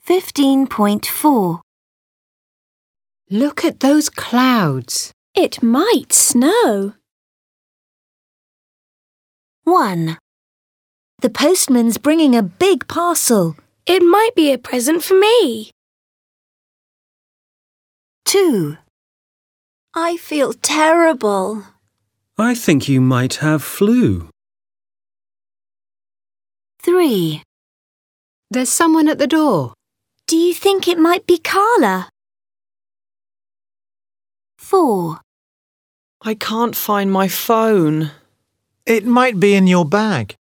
15.4. Look at those clouds. It might snow. 1. The postman's bringing a big parcel. It might be a present for me. 2. I feel terrible. I think you might have flu. 3. There's someone at the door. Do you think it might be Carla? 4. I can't find my phone. It might be in your bag.